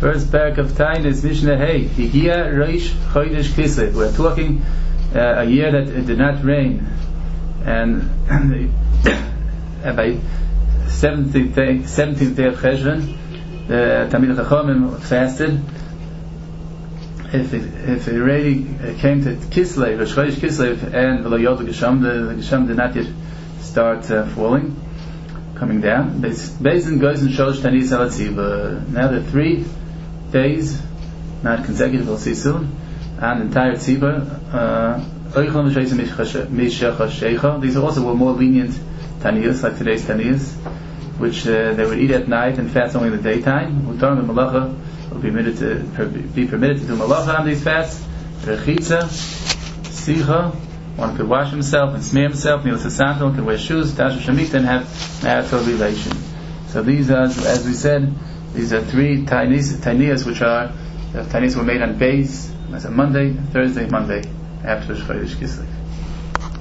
First parak of Tainis, Mishnah Hey, Higia Reish Chodesh Kislev. We're talking a year that it did not rain, and by 17th day of Cheshvan, the Talmid Chachamim fasted. If it already came to Kislev, Rosh Chodesh Kislev, and V'lo Yod Gesham, the Gesham did not yet start falling, coming down. Beis goes and shows Tanis Alatziva. Now the 3 days, not consecutive, we'll see soon, and entire Tziva. These also were more lenient Taniyas, like today's Taniyas, which they would eat at night and fast only in the daytime. Utar and Malacha will be permitted to do Malacha on these fasts. Rechitza, Sicha, one could wash himself and smear himself, Nil Sasanto, can wear shoes, Tasha Shemitah, and have marital relation. So these are, as we said, these are 3 Taniyas, which are, the Taniyas were made on Beis, that's a Monday, Thursday, Monday, after Rosh Chodesh Kislev.